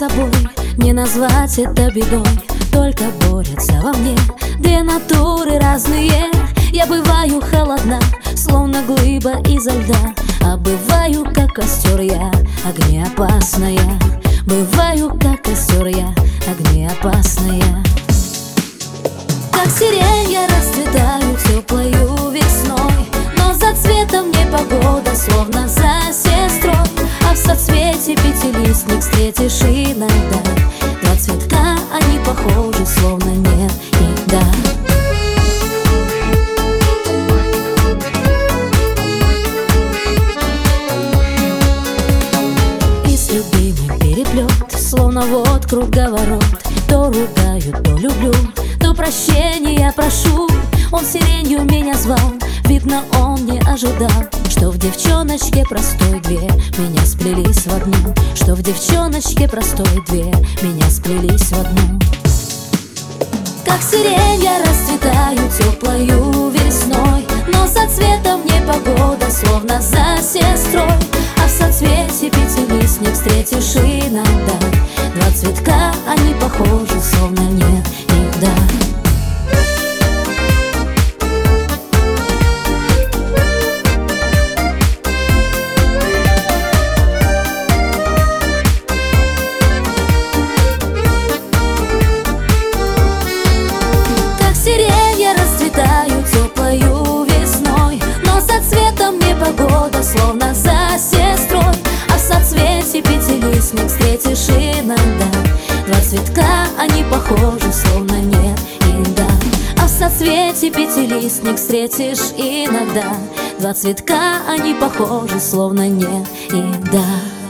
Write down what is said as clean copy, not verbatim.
собой, не назвать это бедой. Только борются во мне две натуры разные. Я бываю холодна, словно глыба изо льда, а бываю, как костер я, огнеопасная. Бываю, как костер я, огнеопасная. Как сирень я расцветаю теплою весной, но за цветом не погода, словно за сестрой. А в соцветии пятилистник встретишь иногда. Два цветка, они похожи, словно нет и да. И с любимым переплет, словно вот круговорот. То ругаю, то люблю, то прощения прошу. Он сиренью меня звал, видно, он не ожидал, что в девчоночке простой две меня сплелись в одну. Что в девчоночке простой две меня сплелись в одну. Как сирень я расцветаю теплою весной, но за цветом не погода, словно за сестрой. А в соцветии пятилистник встретишь иногда. Два цветка, они похожи, словно нет и да. Сирень я расцветаю теплою весной, но за цветом не погода, словно за сестрой. А в соцветии пятилистник встретишь иногда. Два цветка, они похожи, словно нет и да. А в соцветии пятилистник встретишь иногда. Два цветка, они похожи, словно нет и да.